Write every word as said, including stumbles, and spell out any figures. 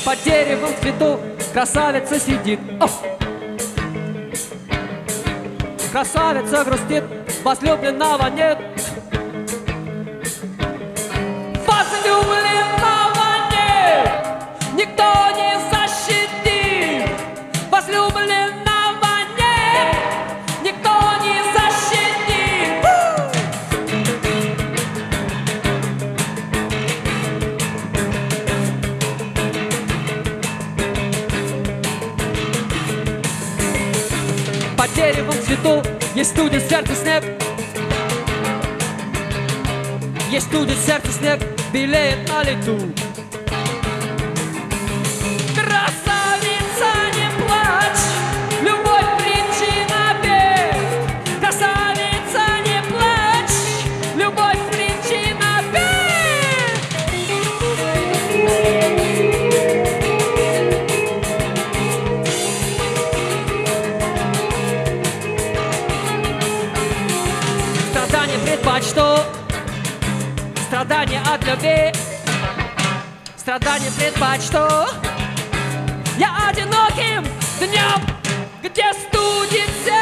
Под деревом в цвету красавица сидит. О! Красавица грустит, возлюбленного нет. Возлюбленного нет, никто не защитит. Возлюбленного нет, никто не защитит. Под деревом в цвету есть студень, сердце, снег. Есть студень, сердце, снег, белеет на лету. Красавица, не плачь, любовь причина бед. Красавица, не плачь, любовь причина бед. Страдание предпочту, страдание от любви, страдание предпочту я одиноким днем, где студится